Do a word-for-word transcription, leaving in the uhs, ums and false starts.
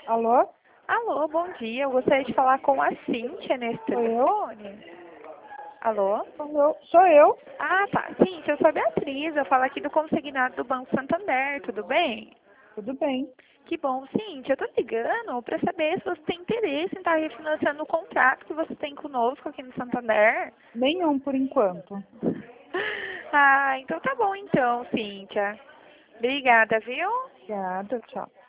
Alô? Alô, bom dia. Eu gostaria de falar com a Cíntia nesse Sou eu? telefone. Alô? Sou eu? Sou eu? Ah, tá. Cíntia, eu sou a Beatriz. Eu falo aqui do consignado do Banco Santander. Tudo bem? Tudo bem. Que bom, Cíntia. Eu tô ligando para saber se você tem interesse em estar refinanciando o contrato que você tem conosco aqui no Santander. Nenhum por enquanto. Ah, então tá bom então, Cíntia. Obrigada, viu? Obrigada, tchau.